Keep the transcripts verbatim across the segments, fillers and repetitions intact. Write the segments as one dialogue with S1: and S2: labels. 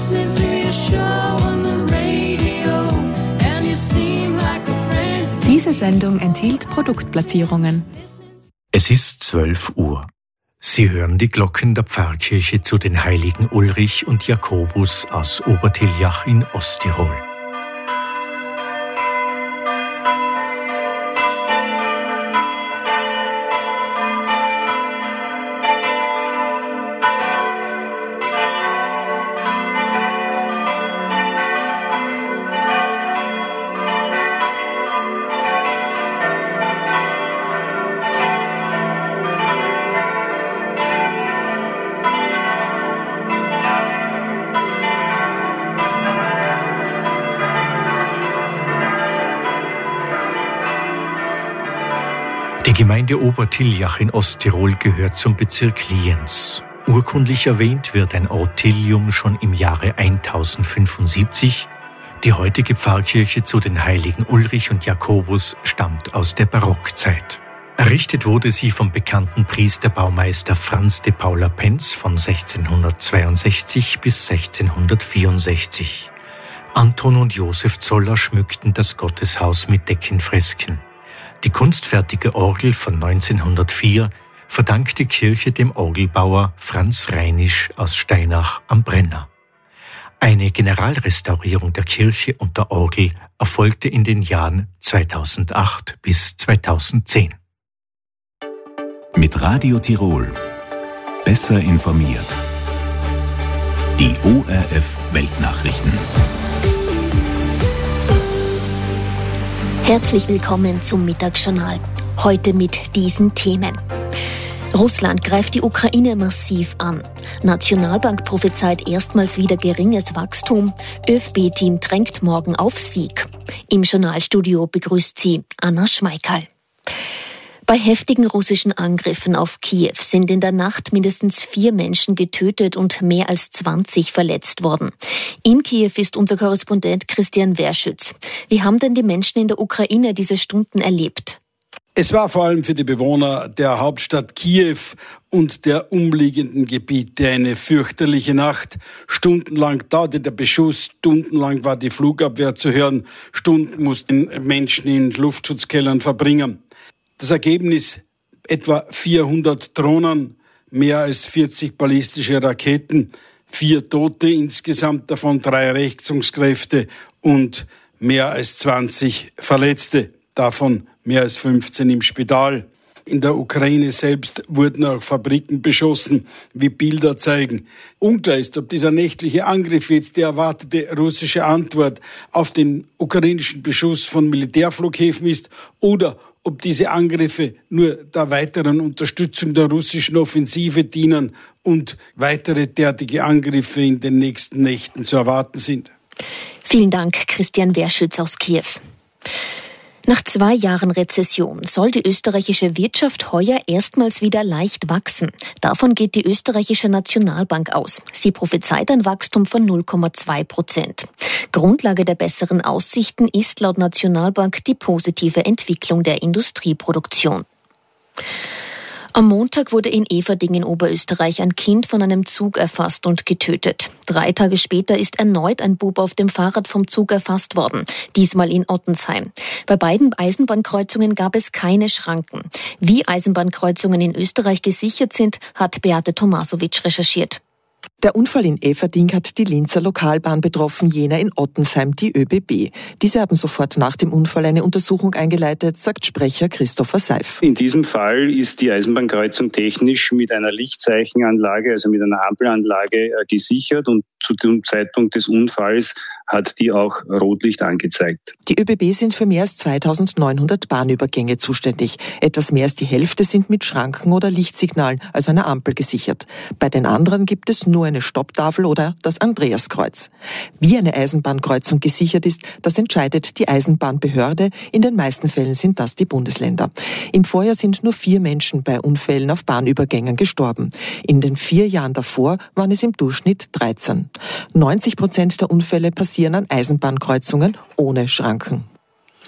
S1: Diese Sendung enthielt Produktplatzierungen.
S2: Es ist zwölf Uhr. Sie hören die Glocken der Pfarrkirche zu den Heiligen Ulrich und Jakobus aus Obertiljach in Osttirol. Die Gemeinde Obertiljach in Osttirol gehört zum Bezirk Lienz. Urkundlich erwähnt wird ein Ort Tilium schon im Jahre tausendfünfundsiebzig. Die heutige Pfarrkirche zu den Heiligen Ulrich und Jakobus stammt aus der Barockzeit. Errichtet wurde sie vom bekannten Priesterbaumeister Franz de Paula Penz von sechzehnhundertzweiundsechzig bis sechzehnhundertvierundsechzig. Anton und Josef Zoller schmückten das Gotteshaus mit Deckenfresken. Die kunstfertige Orgel von neunzehnhundertvier verdankt die Kirche dem Orgelbauer Franz Reinisch aus Steinach am Brenner. Eine Generalrestaurierung der Kirche und der Orgel erfolgte in den Jahren zweitausendacht bis zweitausendzehn.
S3: Mit Radio Tirol. Besser informiert. Die O R F Weltnachrichten.
S4: Herzlich willkommen zum Mittagsjournal. Heute mit diesen Themen. Russland greift die Ukraine massiv an. Nationalbank prophezeit erstmals wieder geringes Wachstum. ÖFB-Team drängt morgen auf Sieg. Im Journalstudio begrüßt sie Anna Schmeickerl. Bei heftigen russischen Angriffen auf Kiew sind in der Nacht mindestens vier Menschen getötet und mehr als zwanzig verletzt worden. In Kiew ist unser Korrespondent Christian Werschütz. Wie haben denn die Menschen in der Ukraine diese Stunden erlebt?
S5: Es war vor allem für die Bewohner der Hauptstadt Kiew und der umliegenden Gebiete eine fürchterliche Nacht. Stundenlang dauerte der Beschuss, stundenlang war die Flugabwehr zu hören, Stunden mussten Menschen in Luftschutzkellern verbringen. Das Ergebnis: etwa vierhundert Drohnen, mehr als vierzig ballistische Raketen, vier Tote insgesamt, davon drei Rettungskräfte und mehr als zwanzig Verletzte, davon mehr als fünfzehn im Spital. In der Ukraine selbst wurden auch Fabriken beschossen, wie Bilder zeigen. Unklar ist, ob dieser nächtliche Angriff jetzt die erwartete russische Antwort auf den ukrainischen Beschuss von Militärflughäfen ist oder ob diese Angriffe nur der weiteren Unterstützung der russischen Offensive dienen und weitere derartige Angriffe in den nächsten Nächten zu erwarten sind.
S4: Vielen Dank, Christian Werschütz aus Kiew. Nach zwei Jahren Rezession soll die österreichische Wirtschaft heuer erstmals wieder leicht wachsen. Davon geht die österreichische Nationalbank aus. Sie prophezeit ein Wachstum von null Komma zwei Prozent. Grundlage der besseren Aussichten ist laut Nationalbank die positive Entwicklung der Industrieproduktion. Am Montag wurde in Eferding in Oberösterreich ein Kind von einem Zug erfasst und getötet. Drei Tage später ist erneut ein Bub auf dem Fahrrad vom Zug erfasst worden, diesmal in Ottensheim. Bei beiden Eisenbahnkreuzungen gab es keine Schranken. Wie Eisenbahnkreuzungen in Österreich gesichert sind, hat Beate Tomasowitsch recherchiert.
S6: Der Unfall in Eferding hat die Linzer Lokalbahn betroffen, jener in Ottensheim die ÖBB. Diese haben sofort nach dem Unfall eine Untersuchung eingeleitet, sagt Sprecher Christopher Seif.
S7: In diesem Fall ist die Eisenbahnkreuzung technisch mit einer Lichtzeichenanlage, also mit einer Ampelanlage gesichert und zu dem Zeitpunkt des Unfalls hat die auch Rotlicht angezeigt.
S6: Die ÖBB sind für mehr als zweitausendneunhundert Bahnübergänge zuständig. Etwas mehr als die Hälfte sind mit Schranken oder Lichtsignalen, also einer Ampel, gesichert. Bei den anderen gibt es nur eine Stopptafel oder das Andreaskreuz. Wie eine Eisenbahnkreuzung gesichert ist, das entscheidet die Eisenbahnbehörde. In den meisten Fällen sind das die Bundesländer. Im Vorjahr sind nur vier Menschen bei Unfällen auf Bahnübergängen gestorben. In den vier Jahren davor waren es im Durchschnitt dreizehn. neunzig Prozent der Unfälle passieren an Eisenbahnkreuzungen ohne Schranken.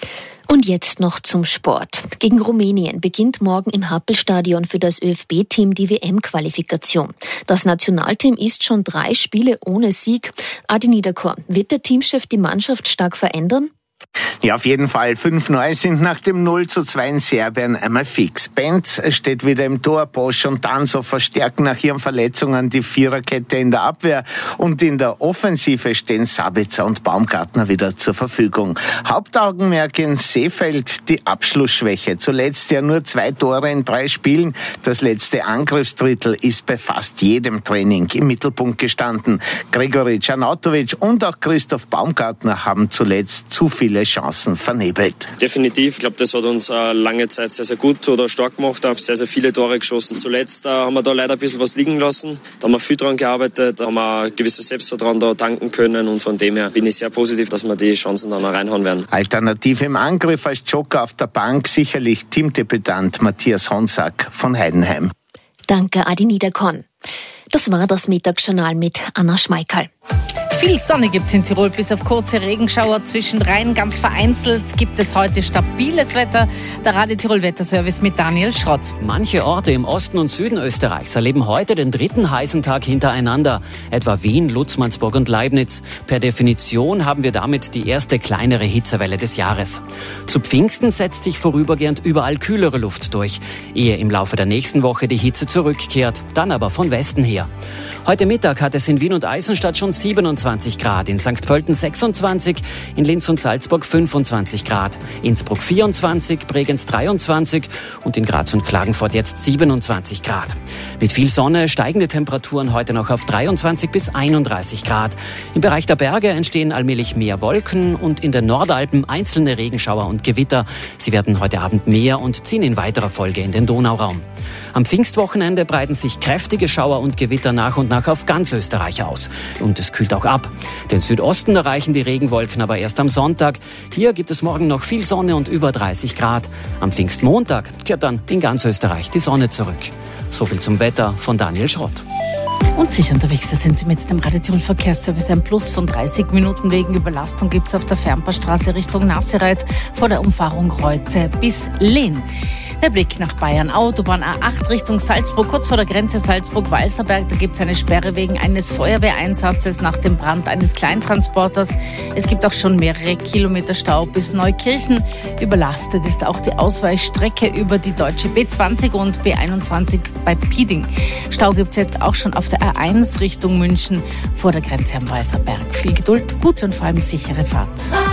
S4: Und jetzt noch zum Sport. Gegen Rumänien beginnt morgen im Happelstadion für das ÖFB-Team die W M-Qualifikation. Das Nationalteam ist schon drei Spiele ohne Sieg. Adi Niederkorn, wird der Teamchef die Mannschaft stark verändern?
S8: Ja, auf jeden Fall. Fünf Neue sind nach dem null zu zwei in Serbien einmal fix. Benz steht wieder im Tor, Bosch und Danso verstärken nach ihren Verletzungen die Viererkette in der Abwehr und in der Offensive stehen Sabitzer und Baumgartner wieder zur Verfügung. Hauptaugenmerk in Seefeld die Abschlussschwäche. Zuletzt ja nur zwei Tore in drei Spielen. Das letzte Angriffsdrittel ist bei fast jedem Training im Mittelpunkt gestanden. Gregory Czarnautovic und auch Christoph Baumgartner haben zuletzt zu viele Chancen vernebelt.
S9: Definitiv. Ich glaube, das hat uns äh, lange Zeit sehr, sehr gut oder stark gemacht. Haben sehr, sehr viele Tore geschossen. Zuletzt äh, haben wir da leider ein bisschen was liegen lassen. Da haben wir viel dran gearbeitet, da haben wir ein gewisses Selbstvertrauen da tanken können und von dem her bin ich sehr positiv, dass wir die Chancen dann auch reinhauen werden.
S8: Alternative im Angriff als Joker auf der Bank sicherlich Teamdebütant Matthias Honsack von Heidenheim.
S4: Danke, Adi Niederkorn. Das war das Mittagsjournal mit Anna Schmeikerl.
S10: Viel Sonne gibt es in Tirol, bis auf kurze Regenschauer zwischendrin. Ganz vereinzelt gibt es heute stabiles Wetter. Der Radio Tirol Wetterservice mit Daniel Schrott.
S11: Manche Orte im Osten und Süden Österreichs erleben heute den dritten heißen Tag hintereinander. Etwa Wien, Lutzmannsburg und Leibniz. Per Definition haben wir damit die erste kleinere Hitzewelle des Jahres. Zu Pfingsten setzt sich vorübergehend überall kühlere Luft durch, ehe im Laufe der nächsten Woche die Hitze zurückkehrt, dann aber von Westen her. Heute Mittag hat es in Wien und Eisenstadt schon siebenundzwanzig Grad, in Sankt Pölten sechsundzwanzig, in Linz und Salzburg fünfundzwanzig Grad, Innsbruck vierundzwanzig, Bregenz dreiundzwanzig und in Graz und Klagenfurt jetzt siebenundzwanzig Grad. Mit viel Sonne steigende Temperaturen heute noch auf dreiundzwanzig bis einunddreißig Grad. Im Bereich der Berge entstehen allmählich mehr Wolken und in den Nordalpen einzelne Regenschauer und Gewitter. Sie werden heute Abend mehr und ziehen in weiterer Folge in den Donauraum. Am Pfingstwochenende breiten sich kräftige Schauer und Gewitter nach und nach auf ganz Österreich aus. Und es kühlt auch ab. Den Südosten erreichen die Regenwolken aber erst am Sonntag. Hier gibt es morgen noch viel Sonne und über dreißig Grad. Am Pfingstmontag kehrt dann in ganz Österreich die Sonne zurück. So viel zum Wetter von Daniel Schrott.
S10: Und sicher unterwegs, da sind Sie mit dem Radio Tirol Verkehrsservice. Ein Plus von dreißig Minuten wegen Überlastung gibt es auf der Fernpassstraße Richtung Nassereit vor der Umfahrung Reute bis Lehn. Der Blick nach Bayern. Autobahn A acht Richtung Salzburg, kurz vor der Grenze Salzburg-Walserberg. Da gibt es eine Sperre wegen eines Feuerwehreinsatzes nach dem Brand eines Kleintransporters. Es gibt auch schon mehrere Kilometer Stau bis Neukirchen. Überlastet ist auch die Ausweichstrecke über die deutsche B zwanzig und B einundzwanzig bei Pieding. Stau gibt es jetzt auch schon auf der A eins Richtung München vor der Grenze am Walserberg. Viel Geduld, gute und vor allem sichere Fahrt.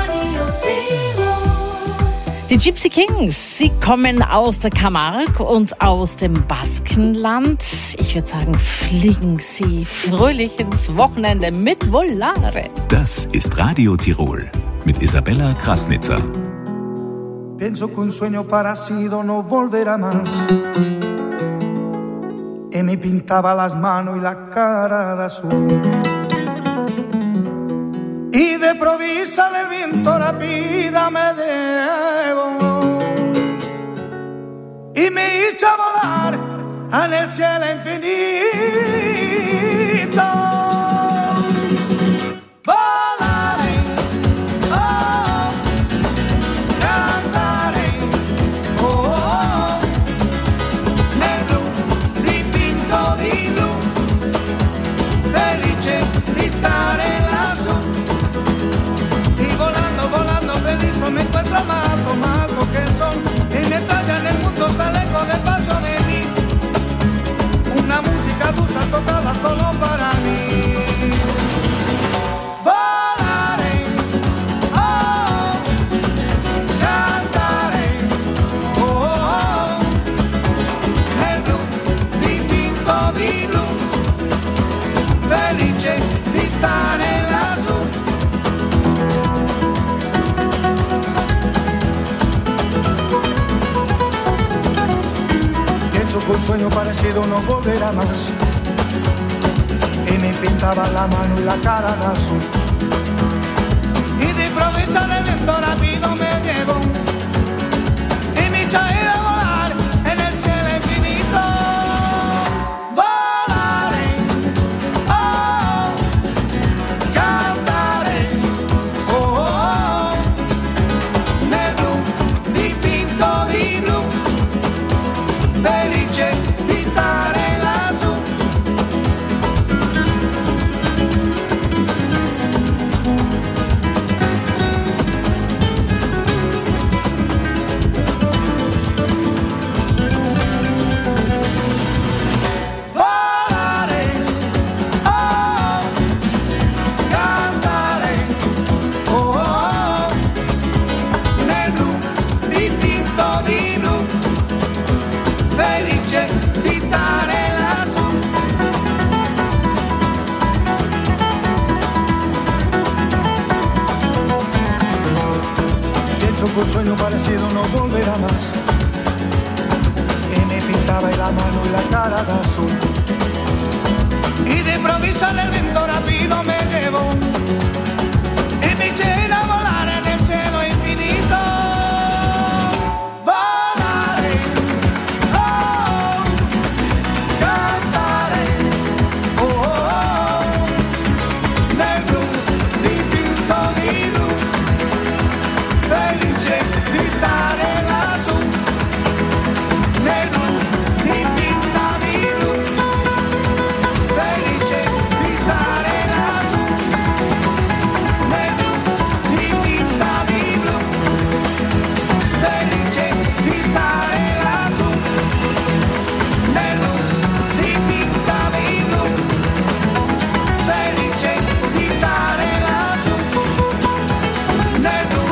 S10: Die Gypsy Kings, sie kommen aus der Camargue und aus dem Baskenland. Ich würde sagen, fliegen sie fröhlich ins Wochenende mit Volare.
S3: Das ist Radio Tirol mit Isabella Krasnitzer.
S12: Pienso que un sueño parecido no volverá más. Y me pintaba las manos y la cara de azul. Y de provisa el viento rápida me debo y me hizo volar en el cielo infinito. Volaré, oh, cantaré, oh, oh, nel blu dipinto di blu, felice di stare lassù. Me encuentro más, más alto que el sol y me estalla en el mundo, se lejos del paso de mí. Una música dulce tocada solo para mí. Volaré, oh, cantaré, oh, oh, nel blu dipinto di blu, felice di stare lassù. Un sueño parecido no volverá más. Y me pintaba la mano y la cara de azul. Y de improviso el viento rápido me llevó. Y me echó a ir a volar en el cielo infinito. Volaré, oh, cantaré, oh, oh, nel blu Tuvo un sueño parecido no volverá más. Y me pintaba la mano y la cara de azul. Y de improviso en el viento rápido me llevó. Y me eché a volar en el cielo infinito. Volaré, oh, cantaré, oh, oh, oh, nel blu dipinto di blu. Felice di stare lassù, nel blu dipinta di blu. Felice di stare lassù, nel blu dipinta di blu. Felice di stare lassù, nel blu dipinta di blu. Felice di stare lassù, nel blu.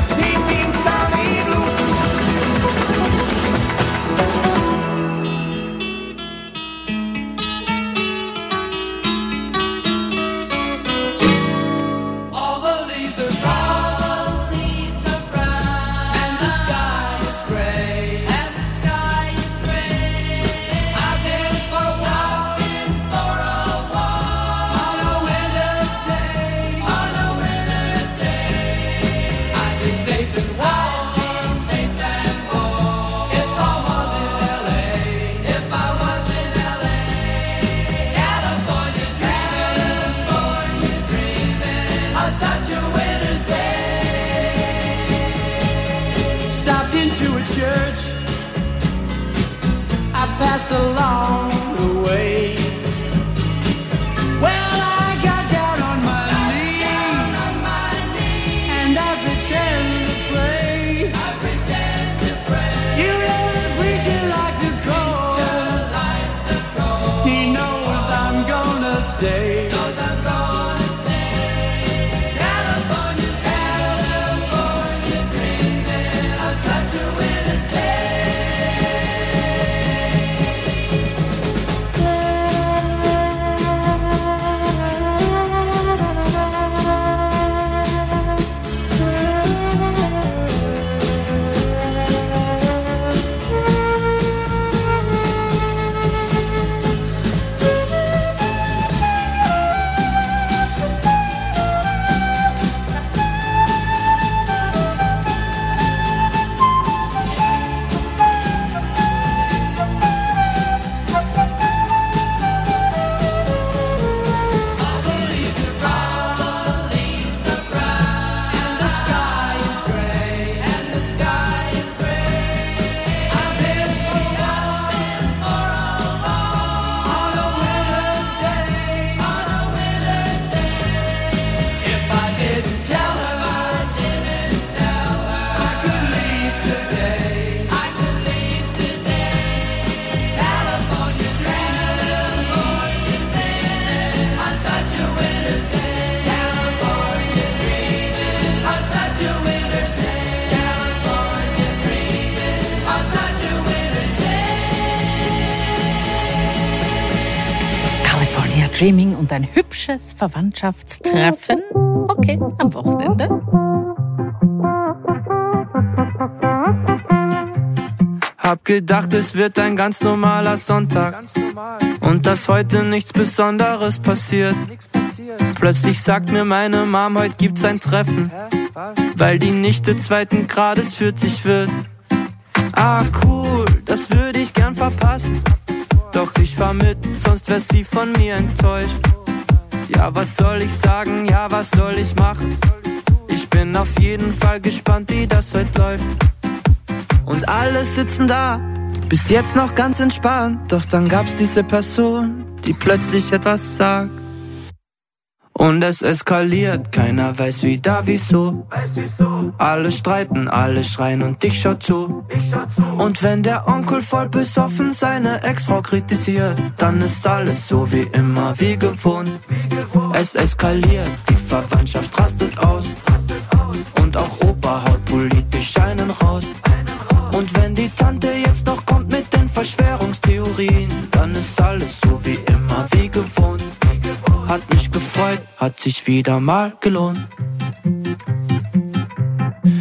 S12: Passed along the way. Well, I got down on my knees and I pretend to pray. I pretend to pray. You know the preacher like the cold. He knows I'm gonna stay. Knows I'm gonna stay. California, California, dreaming of such a winter's day.
S10: Dreaming und ein hübsches Verwandtschaftstreffen. Okay, am Wochenende.
S13: Hab gedacht, es wird ein ganz normaler Sonntag und dass heute nichts Besonderes passiert. Plötzlich sagt mir meine Mom, heute gibt's ein Treffen, weil die Nichte zweiten Grades vierzig wird. Ah cool, das würde ich gern verpassen. Doch ich fahr mit, sonst wär sie von mir enttäuscht. Ja, was soll ich sagen, ja, was soll ich machen? Ich bin auf jeden Fall gespannt, wie das heute läuft. Und alle sitzen da, bis jetzt noch ganz entspannt. Doch dann gab's diese Person, die plötzlich etwas sagt. Und es eskaliert, keiner weiß wie da, wieso. Alle streiten, alle schreien und ich schau zu. Und wenn der Onkel voll besoffen seine Ex-Frau kritisiert, dann ist alles so wie immer, wie gewohnt. Es eskaliert, die Verwandtschaft rastet aus. Und auch Opa haut politisch einen raus. Und wenn die Tante jetzt noch kommt mit den Verschwörungstheorien, dann ist alles so wie immer, wie gewohnt. Hat mich gefreut, hat sich wieder mal gelohnt. Hab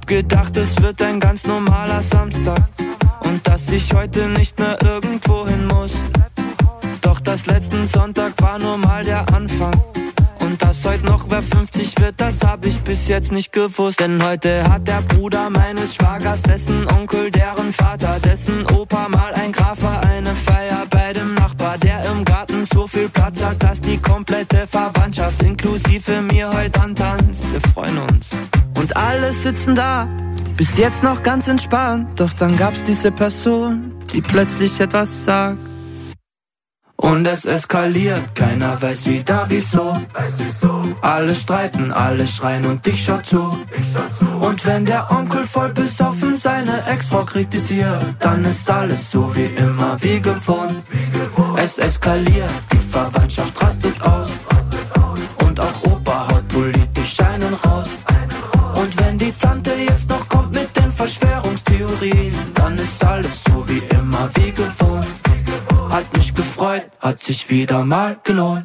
S13: gedacht, es wird ein ganz normaler Samstag und dass ich heute nicht mehr irgendwo hin muss. Doch das letzten Sonntag war nur mal der Anfang. Und dass heute noch wer fünfzig wird, das hab ich bis jetzt nicht gewusst. Denn heute hat der Bruder meines Schwagers, dessen Onkel, deren Vater, dessen Opa mal ein Graf war, eine Feier bei dem Nachbar, der im Garten so viel Platz hat, dass die komplette Verwandtschaft inklusive mir heute antanzt. Wir freuen uns. Und alle sitzen da, bis jetzt noch ganz entspannt. Doch dann gab's diese Person, die plötzlich etwas sagt. Und es eskaliert, keiner weiß wieder wieso. Alle streiten, alle schreien und ich schau zu. Und wenn der Onkel voll besoffen seine Ex-Frau kritisiert, dann ist alles so wie immer, wie gewohnt. Es eskaliert, die Verwandtschaft rastet aus. Und auch Opa haut politisch einen raus. Und wenn die Tante jetzt noch kommt mit den Verschwörungstheorien, dann ist alles so wie immer, wie gewohnt. Hat mich gefreut, hat sich wieder mal gelohnt.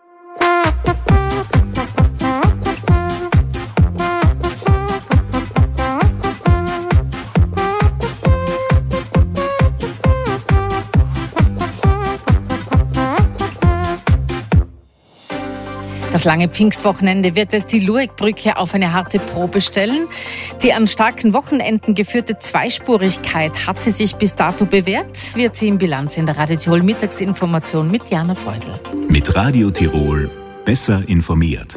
S10: Das lange Pfingstwochenende wird es die Luegbrücke auf eine harte Probe stellen. Die an starken Wochenenden geführte Zweispurigkeit, hat sie sich bis dato bewährt? Wir ziehen Bilanz in der Radio Tirol Mittagsinformation mit Jana Freudl.
S3: Mit Radio Tirol besser informiert.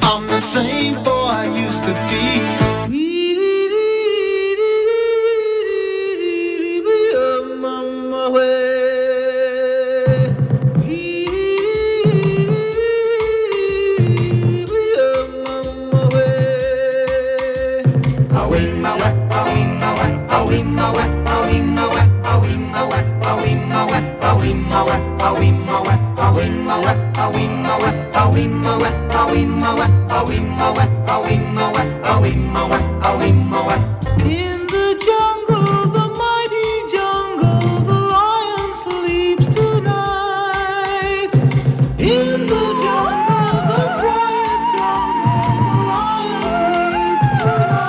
S14: I'm the same boy I used to be.
S12: In the jungle, the mighty jungle, the lion sleeps tonight. In the jungle, the quiet jungle, the lion sleeps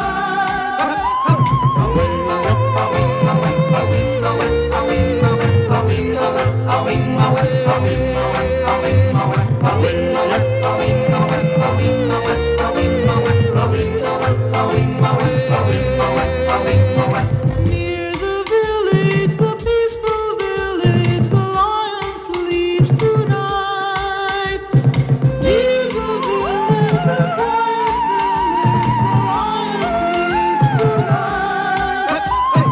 S12: Near the village, the peaceful village, the lion sleeps tonight. Near the village, the quiet village, the lion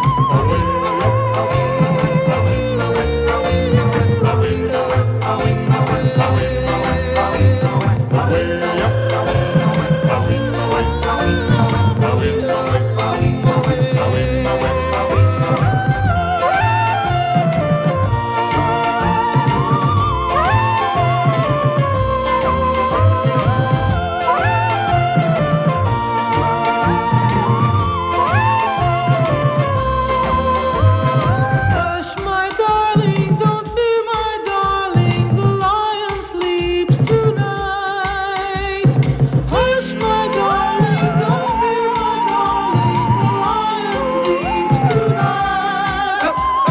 S12: Hush, my darling, don't fear, my darling, the lion sleeps tonight. Hush, my darling, don't fear, my darling, the lion sleeps tonight.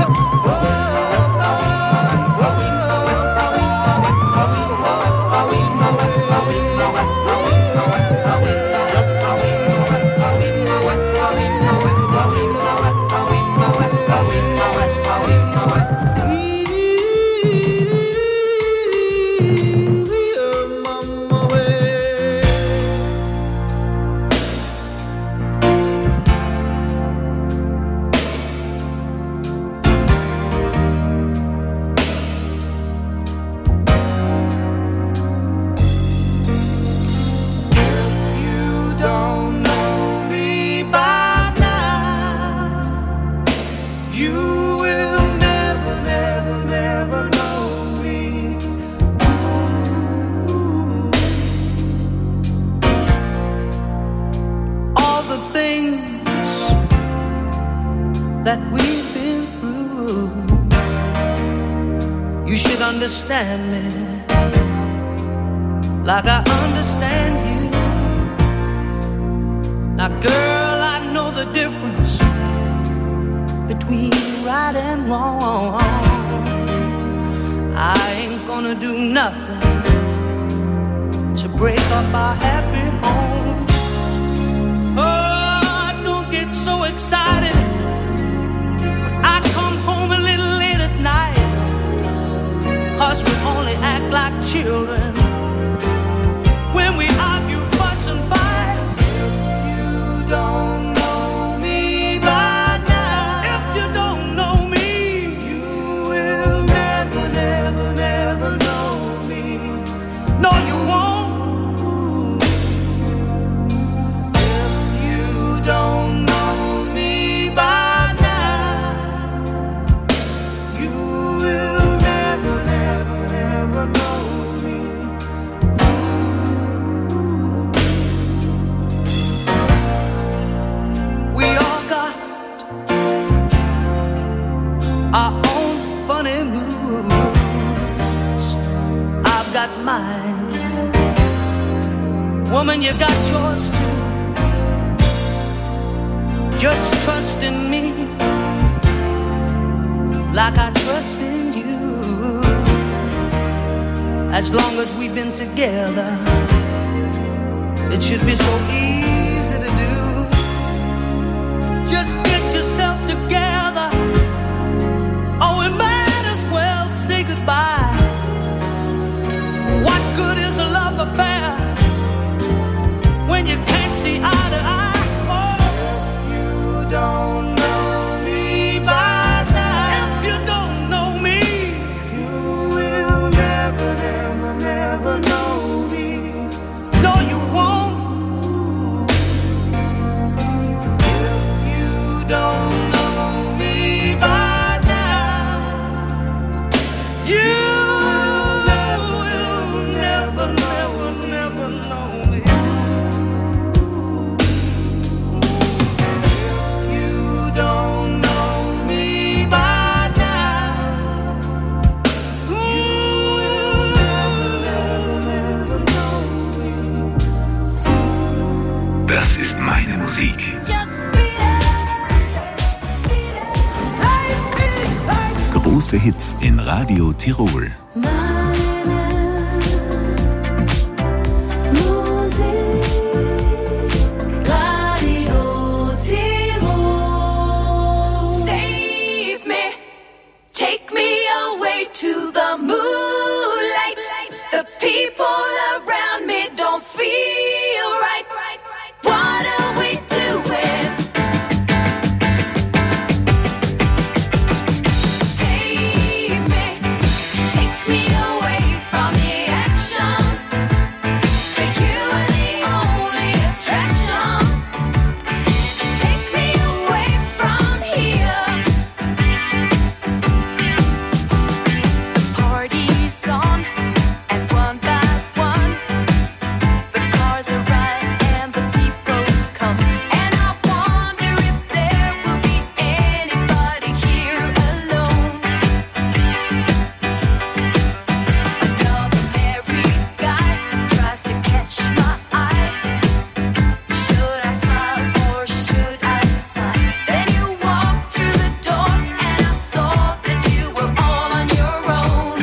S12: You don't know me by now. You will never, never, never know me. Ooh. All the things that we've been through, you should understand me like I understand you. Now, girl, I know the difference between right and wrong. I ain't gonna do nothing to break up our happy home. Oh, don't get so excited when I come home a little late at night, 'cause we only act like children when we argue, fuss and fight. You don't know me by now. If you don't know me, you will never, never, never know me. No, you won't. If you don't know me by now, you will never, never, never know me. We all got our own funny moods. I've got mine. Woman, you got yours too. Just trust in me like I trust in you. As long as we've been together, it should be so easy to do. Just get yourself together, or we might as well say goodbye. What good is a love affair
S3: Das ist meine Musik. Große Hits in Radio Tirol.
S15: To the moonlight, the people around me don't feel right. What are we doing? Save me, take me away from the action. For you are the only attraction. Take me away from here. On, and one by one, the cars arrive and the people come. And I wonder if there will be anybody here alone. Another married guy tries to catch my eye. Should I smile or should I sigh? Then you walked through the door and I saw that you were all on your own.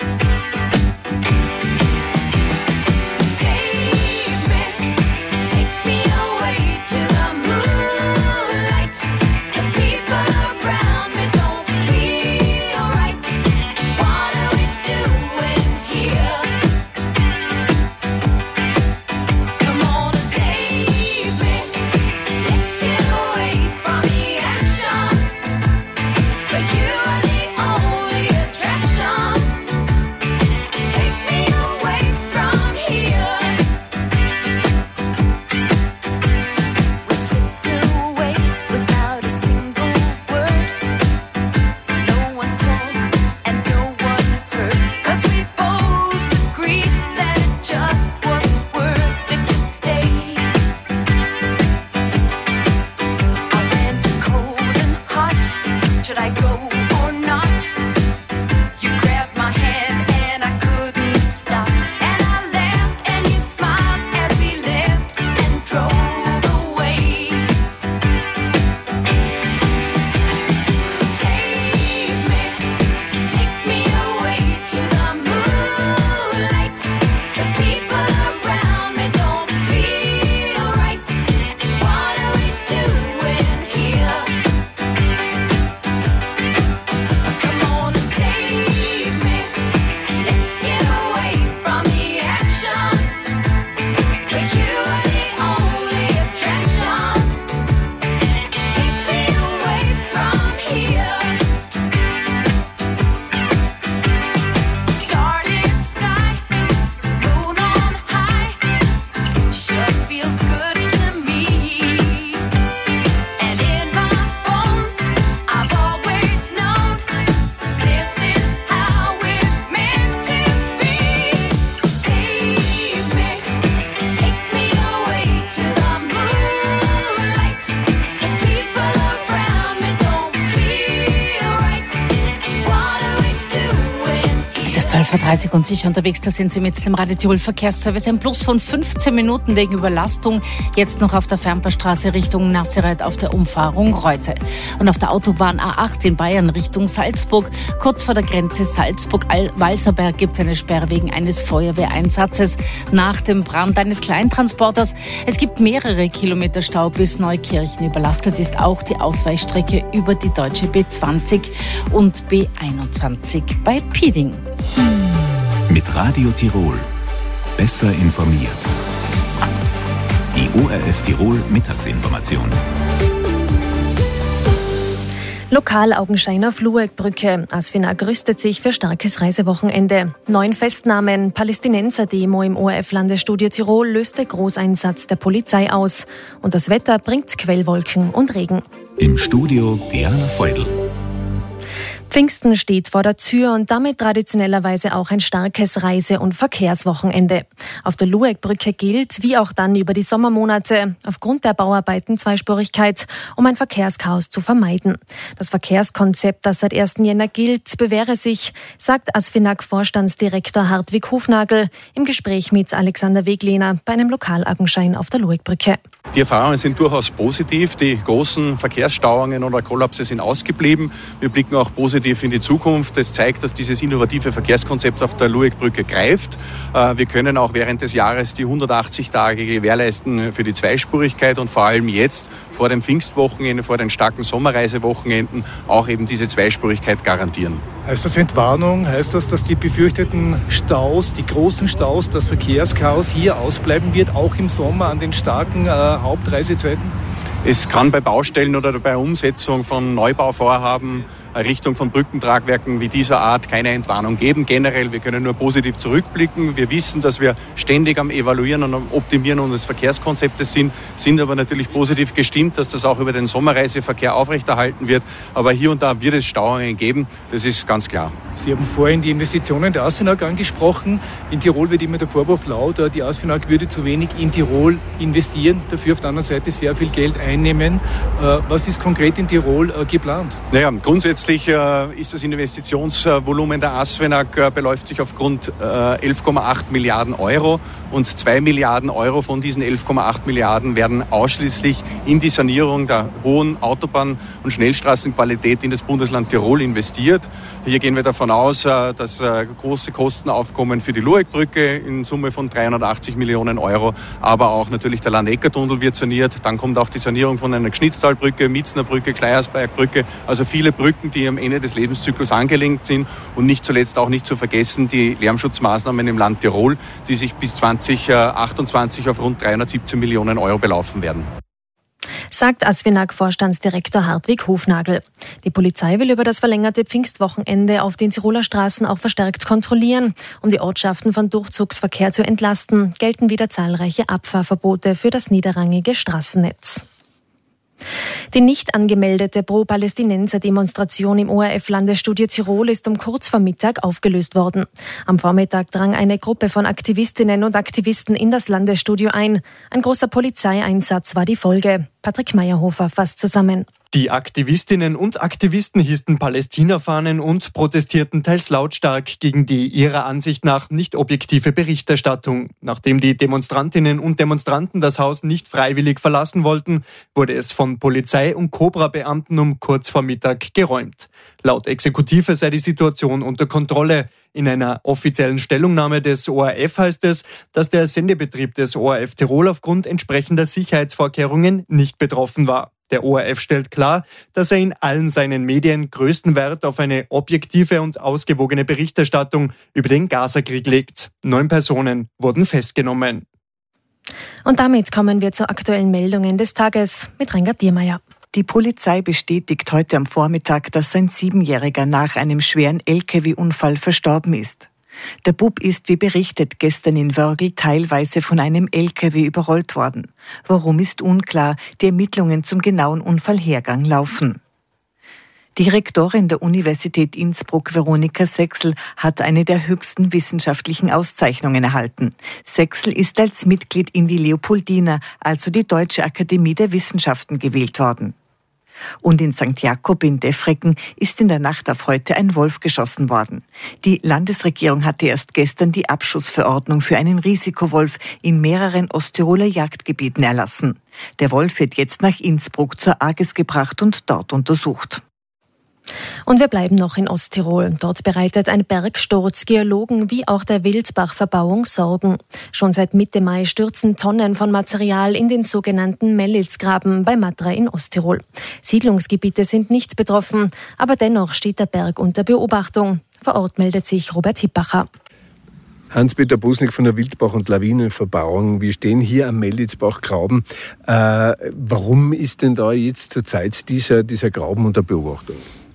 S10: zwölf Uhr dreißig und sicher unterwegs, da sind Sie mit dem Radio Tirol Verkehrsservice. Ein Plus von fünfzehn Minuten wegen Überlastung. Jetzt noch auf der Fernpassstraße Richtung Nassereith auf der Umfahrung Reute. Und auf der Autobahn A acht in Bayern Richtung Salzburg, kurz vor der Grenze Salzburg-Walserberg, gibt es eine Sperre wegen eines Feuerwehreinsatzes nach dem Brand eines Kleintransporters. Es gibt mehrere Kilometer Stau bis Neukirchen. Überlastet ist auch die Ausweichstrecke über die deutsche B zwanzig und B einundzwanzig bei Pieding.
S3: Mit Radio Tirol. Besser informiert. Die O R F Tirol Mittagsinformation.
S16: Lokal Augenschein auf Luegbrücke. Asfinag rüstet sich für starkes Reisewochenende. Neun Festnahmen. Palästinenser-Demo im O R F-Landesstudio Tirol löste Großeinsatz der Polizei aus. Und das Wetter bringt Quellwolken und Regen.
S3: Im Studio Diana Feudel.
S16: Pfingsten steht vor der Tür und damit traditionellerweise auch ein starkes Reise- und Verkehrswochenende. Auf der Luegbrücke gilt, wie auch dann über die Sommermonate, aufgrund der Bauarbeiten Zweispurigkeit, um ein Verkehrschaos zu vermeiden. Das Verkehrskonzept, das seit ersten Jänner gilt, bewähre sich, sagt ASFINAG-Vorstandsdirektor Hartwig Hufnagel im Gespräch mit Alexander Weglehner bei einem Lokalaugenschein auf der Luegbrücke.
S17: Die Erfahrungen sind durchaus positiv. Die großen Verkehrsstauungen oder Kollapse sind ausgeblieben. Wir blicken auch positiv in die Zukunft. Das zeigt, dass dieses innovative Verkehrskonzept auf der Luegbrücke greift. Wir können auch während des Jahres die hundertachtzig Tage gewährleisten für die Zweispurigkeit und vor allem jetzt vor dem Pfingstwochenende, vor den starken Sommerreisewochenenden auch eben diese Zweispurigkeit garantieren.
S18: Heißt das Entwarnung? Heißt das, dass die befürchteten Staus, die großen Staus, das Verkehrschaos hier ausbleiben wird, auch im Sommer an den starken äh, Hauptreisezeiten?
S17: Es kann bei Baustellen oder bei Umsetzung von Neubauvorhaben, Errichtung von Brückentragwerken wie dieser Art keine Entwarnung geben. Generell, wir können nur positiv zurückblicken. Wir wissen, dass wir ständig am Evaluieren und am Optimieren unseres Verkehrskonzeptes sind, sind aber natürlich positiv gestimmt, dass das auch über den Sommerreiseverkehr aufrechterhalten wird. Aber hier und da wird es Stauungen geben, das ist ganz klar.
S18: Sie haben vorhin die Investitionen der ASFINAG angesprochen. In Tirol wird immer der Vorwurf laut, die ASFINAG würde zu wenig in Tirol investieren, dafür auf der anderen Seite sehr viel Geld einnehmen. Was ist konkret in Tirol geplant?
S17: Naja, grundsätzlich ist das Investitionsvolumen der ASFINAG beläuft sich auf rund elf Komma acht Milliarden Euro und zwei Milliarden Euro von diesen elf Komma acht Milliarden werden ausschließlich in die Sanierung der hohen Autobahn- und Schnellstraßenqualität in das Bundesland Tirol investiert. Hier gehen wir davon aus, dass große Kosten aufkommen für die Luegbrücke in Summe von dreihundertachtzig Millionen Euro, aber auch natürlich der Lahn-Neckar-Tunnel wird saniert. Dann kommt auch die Sanierung von einer Gschnitztalbrücke, Mitznerbrücke, Kleiersbergbrücke, also viele Brücken, die am Ende des Lebenszyklus angelenkt sind und nicht zuletzt auch nicht zu vergessen die Lärmschutzmaßnahmen im Land Tirol, die sich bis zwanzig achtundzwanzig auf rund dreihundertsiebzehn Millionen Euro belaufen werden.
S16: Sagt ASFINAG-Vorstandsdirektor Hartwig Hufnagel. Die Polizei will über das verlängerte Pfingstwochenende auf den Tiroler Straßen auch verstärkt kontrollieren. Um die Ortschaften von Durchzugsverkehr zu entlasten, gelten wieder zahlreiche Abfahrverbote für das niederrangige Straßennetz. Die nicht angemeldete Pro-Palästinenser-Demonstration im O R F-Landesstudio Tirol ist um kurz vor Mittag aufgelöst worden. Am Vormittag drang eine Gruppe von Aktivistinnen und Aktivisten in das Landesstudio ein. Ein großer Polizeieinsatz war die Folge. Patrick Meyerhofer fasst zusammen.
S19: Die Aktivistinnen und Aktivisten hissten Palästina-Fahnen und protestierten teils lautstark gegen die ihrer Ansicht nach nicht objektive Berichterstattung. Nachdem die Demonstrantinnen und Demonstranten das Haus nicht freiwillig verlassen wollten, wurde es von Polizei und Cobra-Beamten um kurz vor Mittag geräumt. Laut Exekutive sei die Situation unter Kontrolle. In einer offiziellen Stellungnahme des O R F heißt es, dass der Sendebetrieb des O R F Tirol aufgrund entsprechender Sicherheitsvorkehrungen nicht betroffen war. Der O R F stellt klar, dass er in allen seinen Medien größten Wert auf eine objektive und ausgewogene Berichterstattung über den Gazakrieg legt. Neun Personen wurden festgenommen.
S16: Und damit kommen wir zu aktuellen Meldungen des Tages mit Reinhard Diermeier.
S20: Die Polizei bestätigt heute am Vormittag, dass ein Siebenjähriger nach einem schweren L K W-Unfall verstorben ist. Der Bub ist, wie berichtet, gestern in Wörgl teilweise von einem L K W überrollt worden. Warum ist unklar, die Ermittlungen zum genauen Unfallhergang laufen. Die Rektorin der Universität Innsbruck, Veronika Sechsel, hat eine der höchsten wissenschaftlichen Auszeichnungen erhalten. Sechsel ist als Mitglied in die Leopoldina, also die Deutsche Akademie der Wissenschaften, gewählt worden. Und in Sankt Jakob in Defrecken ist in der Nacht auf heute ein Wolf geschossen worden. Die Landesregierung hatte erst gestern die Abschussverordnung für einen Risikowolf in mehreren Osttiroler Jagdgebieten erlassen. Der Wolf wird jetzt nach Innsbruck zur Arges gebracht und dort untersucht.
S16: Und wir bleiben noch in Osttirol. Dort bereitet ein Bergsturz Geologen wie auch der Wildbach-Verbauung Sorgen. Schon seit Mitte Mai stürzen Tonnen von Material in den sogenannten Mellilsgraben bei Matra in Osttirol. Siedlungsgebiete sind nicht betroffen, aber dennoch steht der Berg unter Beobachtung. Vor Ort meldet sich Robert Hippacher.
S21: Hans-Peter Busnick von der Wildbach- und Lawinenverbauung. Wir stehen hier am Mellilsbach-Graben. Äh, warum ist denn da jetzt zurzeit dieser, dieser Graben unter Beobachtung?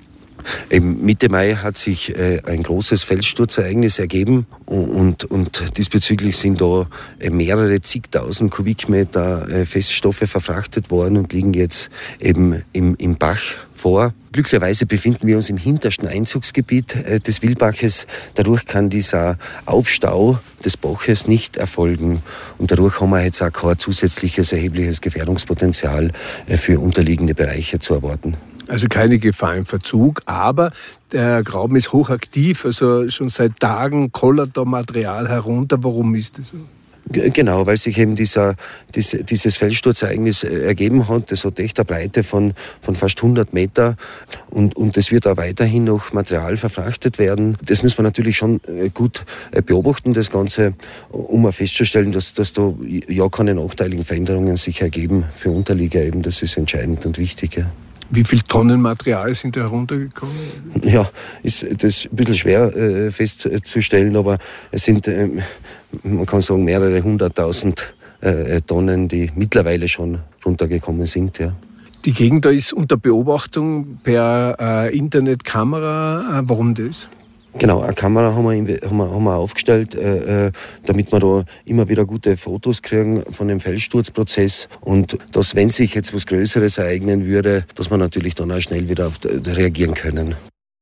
S1: Eben Mitte Mai hat sich äh, ein großes Felssturzereignis ergeben und, und diesbezüglich sind da äh, mehrere zigtausend Kubikmeter äh, Feststoffe verfrachtet worden und liegen jetzt eben im, im Bach vor. Glücklicherweise befinden wir uns im hintersten Einzugsgebiet äh, des Wilbaches. Dadurch kann dieser Aufstau des Baches nicht erfolgen und dadurch haben wir jetzt auch kein zusätzliches erhebliches Gefährdungspotenzial äh, für unterliegende Bereiche zu erwarten.
S21: Also keine Gefahr im Verzug, aber der Graben ist hochaktiv, also schon seit Tagen kollert da Material herunter. Warum ist das so?
S1: Genau, weil sich eben dieser, diese, dieses Felssturzereignis ergeben hat. Das hat echt eine Breite von, von fast hundert Meter und, und es wird auch weiterhin noch Material verfrachtet werden. Das muss man natürlich schon gut beobachten, das Ganze, um auch festzustellen, dass, dass da ja keine nachteiligen Veränderungen sich ergeben für Unterlieger eben. Das ist entscheidend und wichtig. Ja.
S21: Wie viele Tonnen Material sind da heruntergekommen?
S1: Ja, ist das ein bisschen schwer äh, festzustellen, aber es sind, äh, man kann sagen, mehrere hunderttausend äh, Tonnen, die mittlerweile schon runtergekommen sind. Ja.
S21: Die Gegend da ist unter Beobachtung per äh, Internetkamera. Äh, warum das?
S1: Genau, eine Kamera haben wir, haben wir, haben wir aufgestellt, äh, damit wir da immer wieder gute Fotos kriegen von dem Felssturzprozess und dass, wenn sich jetzt was Größeres ereignen würde, dass wir natürlich dann auch schnell wieder auf, reagieren können.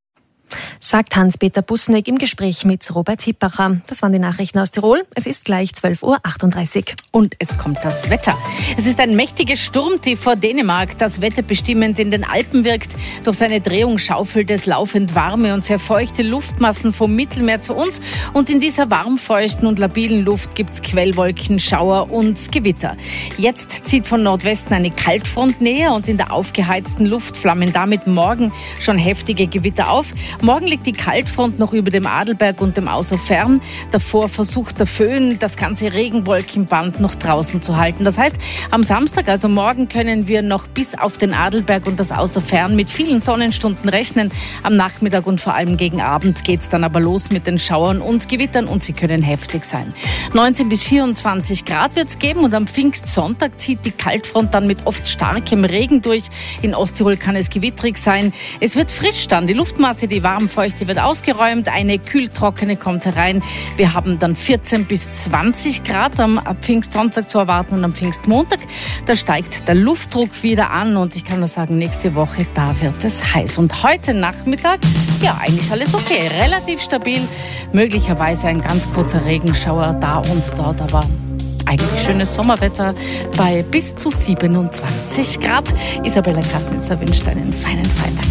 S16: Sagt Hans-Peter Busneck im Gespräch mit Robert Hippacher. Das waren die Nachrichten aus Tirol. Es ist gleich zwölf Uhr achtunddreißig.
S10: Und es kommt das Wetter. Es ist ein mächtiges Sturmtief vor Dänemark, das wetterbestimmend in den Alpen wirkt. Durch seine Drehung schaufelt es laufend warme und sehr feuchte Luftmassen vom Mittelmeer zu uns. Und in dieser warmfeuchten und labilen Luft gibt es Quellwolken, Schauer und Gewitter. Jetzt zieht von Nordwesten eine Kaltfront näher und in der aufgeheizten Luft flammen damit morgen schon heftige Gewitter auf. Morgen liegt die Kaltfront noch über dem Adelberg und dem Außerfern. Davor versucht der Föhn, das ganze Regenwolkenband noch draußen zu halten. Das heißt, am Samstag, also morgen, können wir noch bis auf den Adelberg und das Außerfern mit vielen Sonnenstunden rechnen. Am Nachmittag und vor allem gegen Abend geht es dann aber los mit den Schauern und Gewittern und sie können heftig sein. neunzehn bis vierundzwanzig Grad wird es geben und am Pfingstsonntag zieht die Kaltfront dann mit oft starkem Regen durch. In Osttirol kann es gewittrig sein. Es wird frisch dann. Die Luftmasse, die warmfeuchte, wird ausgeräumt. Eine kühltrockene kommt herein. Wir haben dann vierzehn bis zwanzig Grad am Pfingstsonntag zu erwarten und am Pfingstmontag, da steigt der Luftdruck wieder an und ich kann nur sagen, nächste Woche, da wird es heiß. Und heute Nachmittag, ja, eigentlich alles okay. Relativ stabil. Möglicherweise ein ganz kurzer Regenschauer da und dort, aber eigentlich schönes Sommerwetter bei bis zu siebenundzwanzig Grad. Isabella Kassnitzer wünscht einen feinen Freitag.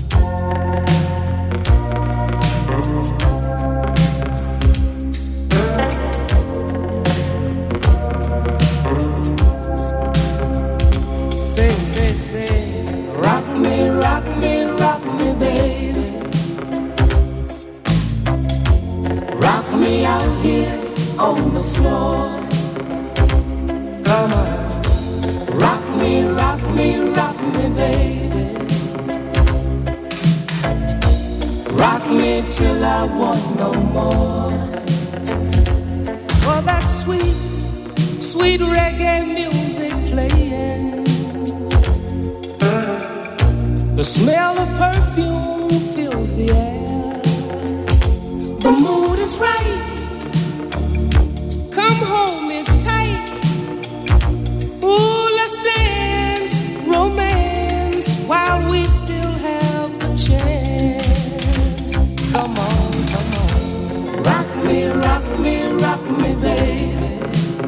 S14: Say, say, say, rock me, rock me, rock me, baby. Rock me out here on the floor. Come on, rock me, rock me, rock me, baby. Rock me till I want no more. Oh, that sweet, sweet reggae music playing. The smell of perfume fills the air. The mood is right. Come hold me tight. Ooh, let's dance, romance, while we still have the chance. Come on, come on. Rock me, rock me, rock me, baby.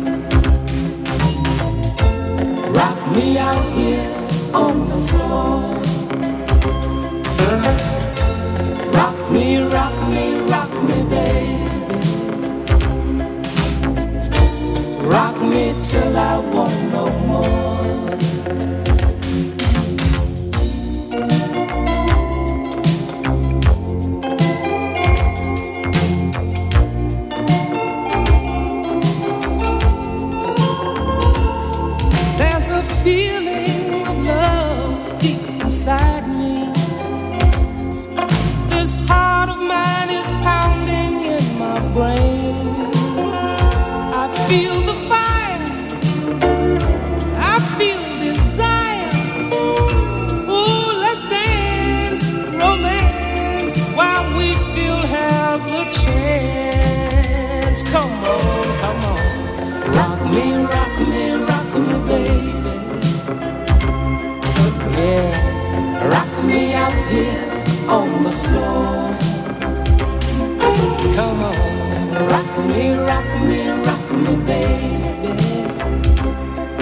S14: Rock me out here on the floor. Rock me, rock me, rock me, baby. Rock me till I want no more. There's a feeling of love deep inside me. This heart of mine is pounding in my brain. I feel the fire, I feel desire. Ooh, let's dance, romance.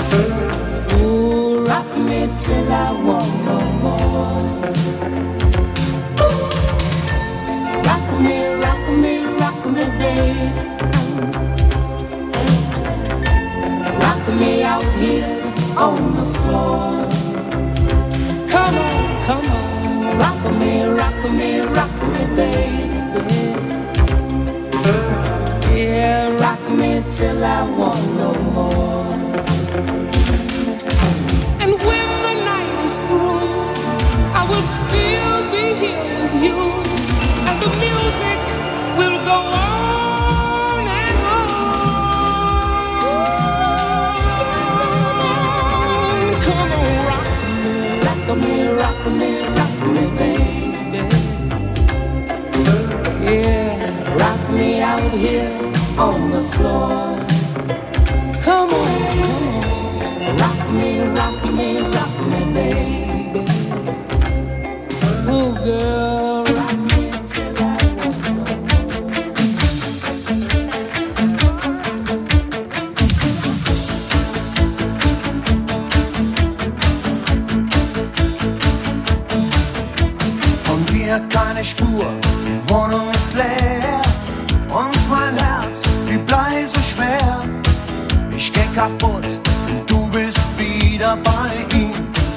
S14: Ooh, rock me till I want no more. Rock me, rock me, rock me, baby. Rock me out here on the floor. Come on, come on, rock me, rock me, rock me, baby. Yeah, rock me till I want no more. And when the night is through, I will still be here with you, and the music will go on and on. Come on, rock me, rock me, rock me, rock me, baby. Yeah, rock me out here on the floor. Come on, come on, rock me, rock me, rock me, baby. Oh, girl, rock me till I want no
S12: Von dir keine Spur, die Wohnung ist leer und mein Herz wie Blei so schwer. Ich geh kaputt und du bist wieder bei ihm.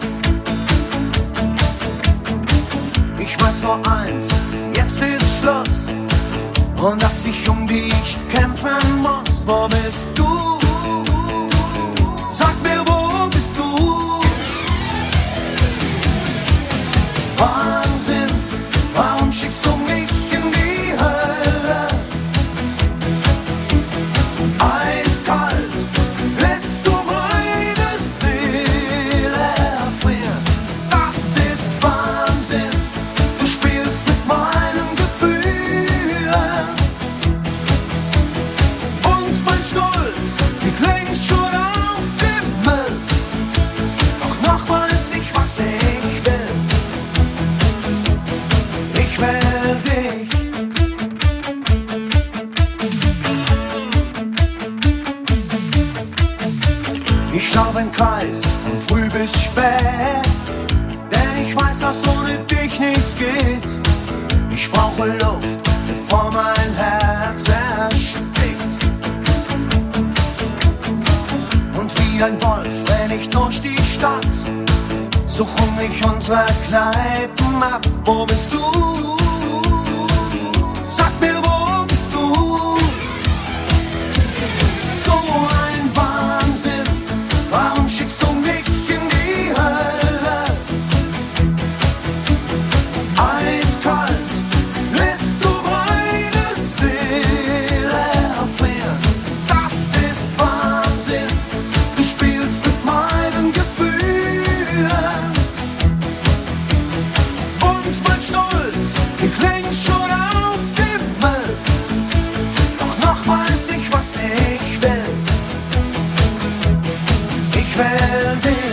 S12: Ich weiß nur eins, jetzt ist Schluss und dass ich um dich kämpfen muss. Wo bist du? Sag mir, wo bist du? Wahnsinn, warum schickst du mich in die Hölle? Eiskalt lässt du meine Seele erfrieren. Das ist Wahnsinn, du spielst mit meinen Gefühlen. Und mein Stolz, die klingt schon auf dem Müll. Doch noch weiß ich, was ich will. Ich will dich. Ich laufe im Kreis von früh bis spät, denn ich weiß, dass ohne dich nichts geht. Ich brauche Luft, bevor mein Herz erstickt. Und wie ein Wolf renn ich durch die Stadt, suchen mich unsere Kneipen ab. Wo bist du? Sag mir, wo bist du? So ein Wahnsinn, warum schickst du mich in die Hölle? Eiskalt lässt du meine Seele erfrieren. Das ist Wahnsinn, du spielst mit meinen Gefühlen. Und mein Stolz, die klingt schon auf dem Müll. Doch noch weiß ich, was ich will. Ich will dich.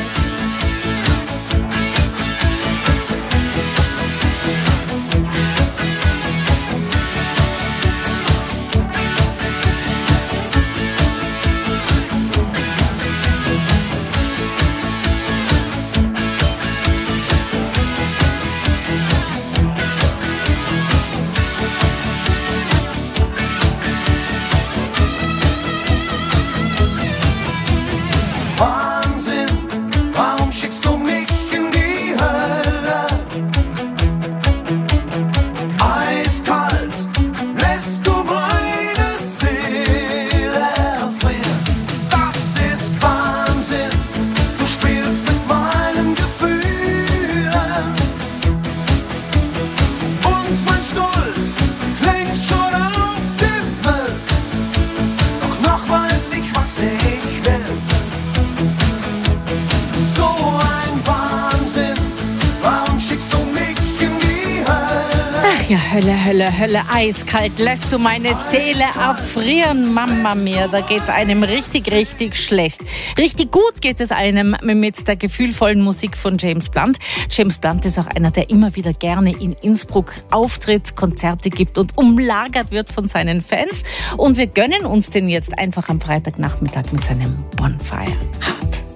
S12: Wahnsinn, warum schickst du mich in die Hölle? Eiskalt lässt du meine Seele erfrieren. Das ist Wahnsinn, du spielst mit meinen Gefühlen. Und mein Stolz klingt schon auf dem Müll. Doch noch weiß ich, was ich will. So ein Wahnsinn, warum schickst du mich in die Hölle?
S10: Ach ja, Hölle, Hölle, Hölle, eiskalt lässt du meine Seele erfrieren. Mama mia, da geht's einem richtig, richtig schlecht. Richtig gut geht es einem mit der gefühlvollen Musik von James Blunt. James Blunt ist auch einer, der immer wieder gerne in Innsbruck auftritt, Konzerte gibt und umlagert wird von seinen Fans. Und wir gönnen uns den jetzt einfach am Freitagnachmittag mit seinem Bonfire Hard.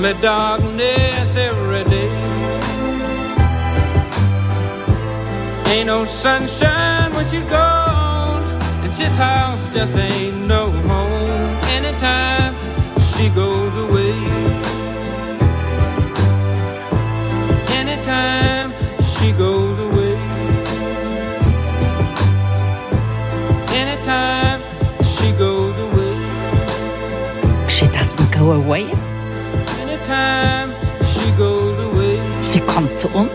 S22: me darkness every day. Ain't no sunshine when she's gone, and this house just ain't no home anytime she goes away. Anytime she goes away. Anytime she goes away.
S10: She doesn't go away.
S22: Anytime she goes away.
S10: Sie kommt zu uns.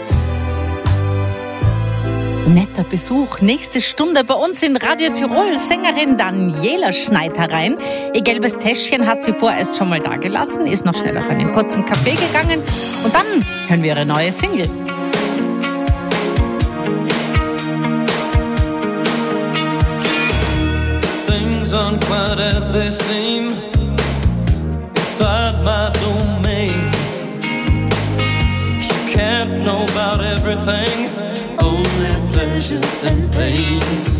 S10: Netter Besuch. Nächste Stunde bei uns in Radio Tirol. Sängerin Daniela schneit herein. Ihr gelbes Täschchen hat sie vorerst schon mal da gelassen, ist noch schnell auf einen kurzen Kaffee gegangen und dann hören wir ihre neue Single.
S5: Things aren't quite as they seem inside my domain. You can't know about everything, only pleasure and pain.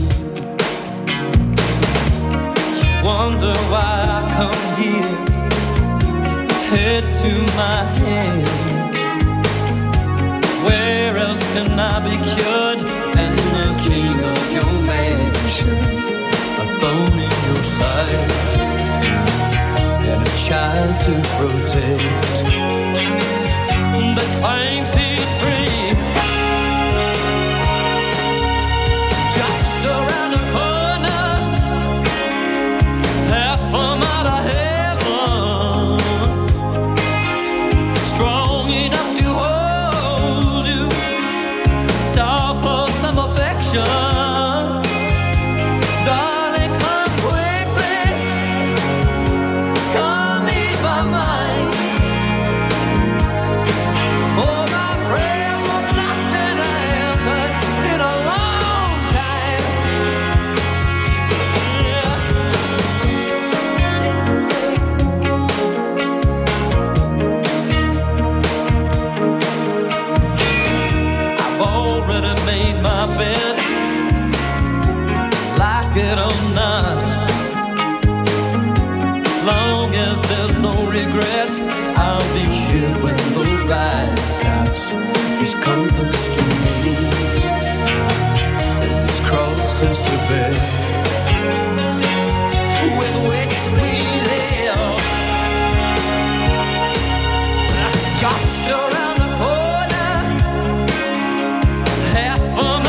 S5: You wonder why I come here, head to my hands. Where else can I be cured and the king of your mansion? A bone in your side and a child to protect that claims he's free. Just around the corner, half a mile of heaven, strong enough to hold you, star for some affection. Bed, like it or not, as long as there's no regrets, I'll be here when the ride stops. These compass to me, these crosses to bear, with which we live, just around the corner, half a mile.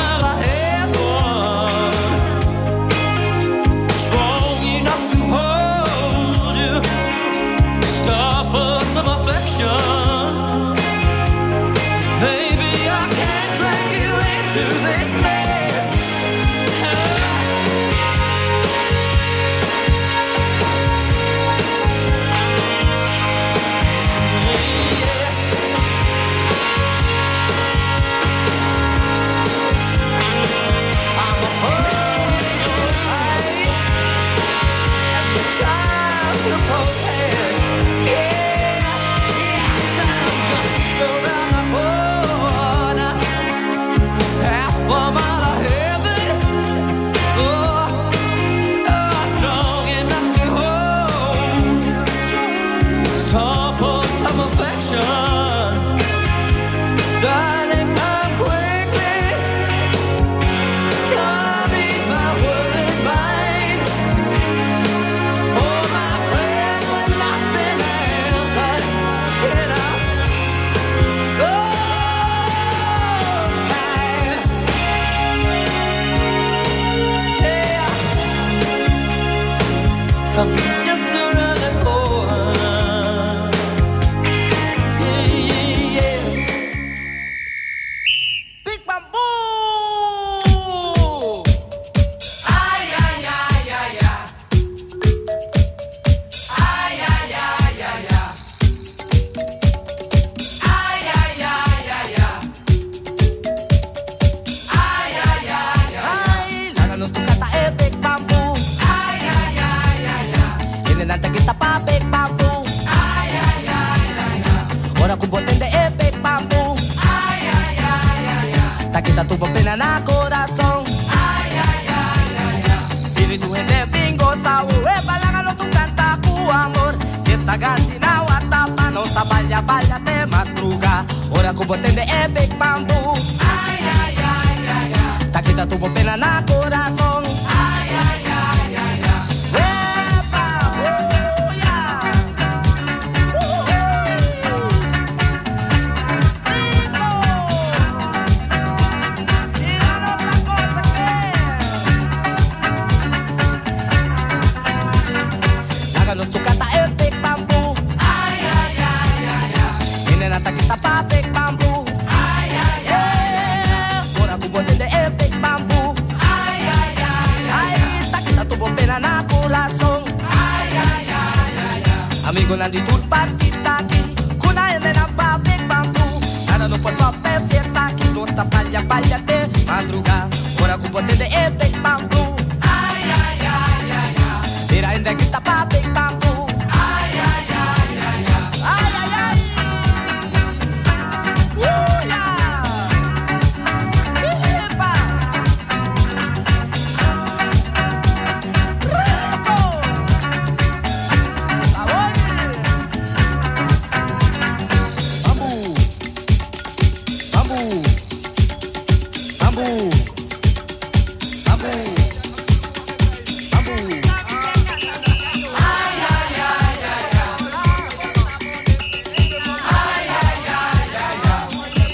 S5: Just around the corner, yeah, yeah, yeah. Big bamboo. Ay, ay, ay, ay, ay. Ay, ay, ay, ay, ay. Ay, ay, ay, ay, ay. Ay, ay, ay, ay, ay. Láganos tu cata e big bamboo. Ay, ay, ay, ay, ay. Nanta kita pa big bamboo. Ay, ay, ay, ay, ay. Ora kuboten de e big bamboo. Ay, ay, ay, ay, ay. Ta kita tubo pena na corazón. Ay, ay, ay, ay, ay. Ili tu hende bingo sa uwe balanga no tu canta ku amor. Si esta gantina wata pan não trabalha, balha até madruga. Ora com botende é big bambu. Ai, ai, ai, ai, ai. Tá aqui tá tubo pena na coração. Ai, ai, ai, ai, ai. Epa, uh, yeah. Uh, Digo, diga outra coisa que háganos tu cata é big bambu. Ai, ai, ai, ai, ai. Menina tá aqui tá pra big bambu. Ai, ai, ai. Ora com botende é big bambu. Ai, ai, ai, ai. Tá aqui tá tubo pena na coração. Ai, ai, ai, ai, ai. Amigo na di tur partita aqui. Kuna ele na pra big bambu. Nada no posto é festa aqui. Dosta palha, palha até madruga. Ora com botende é big bambu. Ai, ai, ai, ai, ai. Tira ainda que tá pra big bambu. Ai, ai, ai, ai, ai. Ai, ai, ai. Uh, yeah. Epa. Rico. Sabor. Bambu. Bambu. Bambu. Bambu. Bambu. Ai, ai, ai, ai, ai. Ai, ai, ai, ai, ai.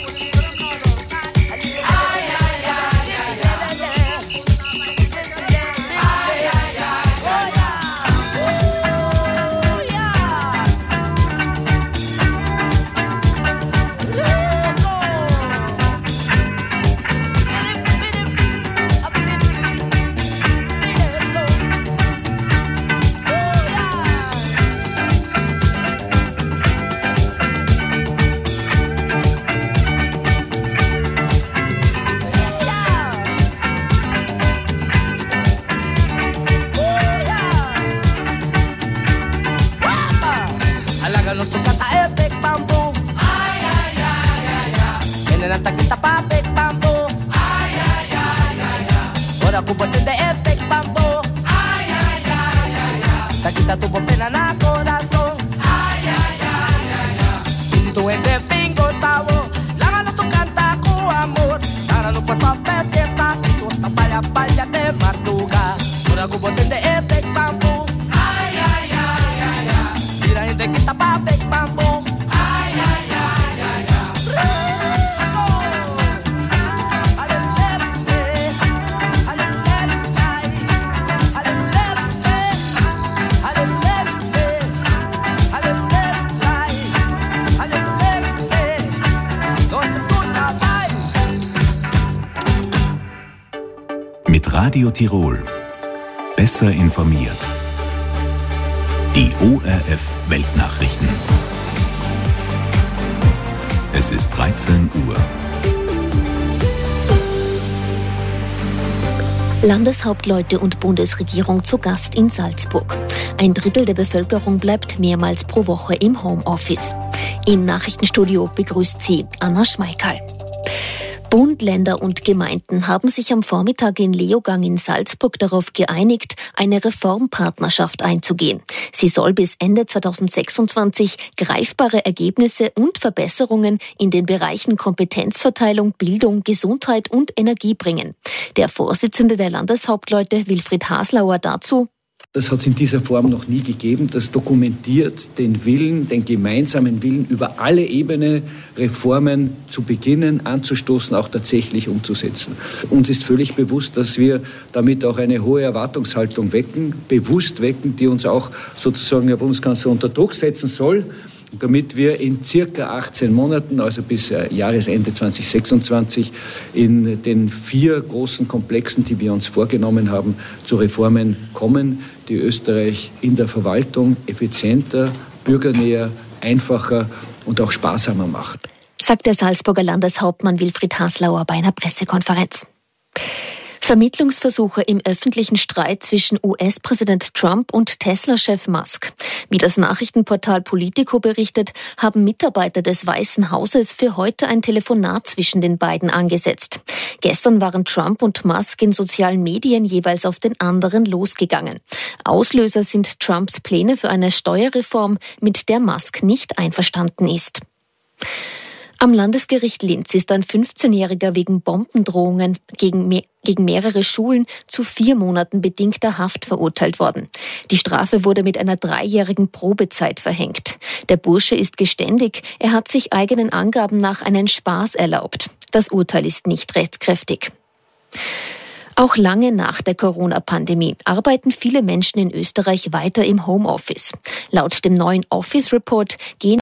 S5: Ai, ai, ai, ai, ai. Ai, ai, ai, Háganos tu cata é big bambu. Ai, ai, ai, ai, ai. Menina tá aqui tá pra big bambu. Ai, ai, ai, ai, ai. Ora com botende é big bambu. Ai, ai, ai, ai, ai. Tá aqui tá tubo pena na coração. Ai, ai, ai, ai, ai. Tu é de bingo sabor. Láganos tu canta com amor. Nada no posto é festa. Dosta palha, palha até madruga. Ora com botende é big bambu. Ai, ai, ai, ai, ai. Tira ainda que tá pra big bambu. Ai, ai, ai, ai, ai. Rico. Alelele. Alelele. Alelele. Alelele. Alelele. Alelele. Dosta tudo vai.
S3: Mit Radio Tirol. Besser informiert. Die O R F Weltnachrichten. Es ist dreizehn Uhr.
S4: Landeshauptleute und Bundesregierung zu Gast in Salzburg. Ein Drittel der Bevölkerung bleibt mehrmals pro Woche im Homeoffice. Im Nachrichtenstudio begrüßt sie Anna Schmeikal. Bund, Länder und Gemeinden haben sich am Vormittag in Leogang in Salzburg darauf geeinigt, eine Reformpartnerschaft einzugehen. Sie soll bis Ende zweitausendsechsundzwanzig greifbare Ergebnisse und Verbesserungen in den Bereichen Kompetenzverteilung, Bildung, Gesundheit und Energie bringen. Der Vorsitzende der Landeshauptleute, Wilfried Haslauer, dazu:
S6: Das hat es in dieser Form noch nie gegeben. Das dokumentiert den Willen, den gemeinsamen Willen, über alle Ebenen Reformen zu beginnen, anzustoßen, auch tatsächlich umzusetzen. Uns ist völlig bewusst, dass wir damit auch eine hohe Erwartungshaltung wecken, bewusst wecken, die uns auch sozusagen der Bundeskanzler unter Druck setzen soll, damit wir in circa achtzehn Monaten, also bis Jahresende zweitausendsechsundzwanzig, in den vier großen Komplexen, die wir uns vorgenommen haben, zu Reformen kommen, die Österreich in der Verwaltung effizienter, bürgernäher, einfacher und auch sparsamer machen.
S4: Sagt der Salzburger Landeshauptmann Wilfried Haslauer bei einer Pressekonferenz. Vermittlungsversuche im öffentlichen Streit zwischen U S-Präsident Trump und Tesla-Chef Musk. Wie das Nachrichtenportal Politico berichtet, haben Mitarbeiter des Weißen Hauses für heute ein Telefonat zwischen den beiden angesetzt. Gestern waren Trump und Musk in sozialen Medien jeweils auf den anderen losgegangen. Auslöser sind Trumps Pläne für eine Steuerreform, mit der Musk nicht einverstanden ist. Am Landesgericht Linz ist ein fünfzehnjähriger wegen Bombendrohungen gegen, me- gegen mehrere Schulen zu vier Monaten bedingter Haft verurteilt worden. Die Strafe wurde mit einer dreijährigen Probezeit verhängt. Der Bursche ist geständig, er hat sich eigenen Angaben nach einen Spaß erlaubt. Das Urteil ist nicht rechtskräftig. Auch lange nach der Corona-Pandemie arbeiten viele Menschen in Österreich weiter im Homeoffice. Laut dem neuen Office Report gehen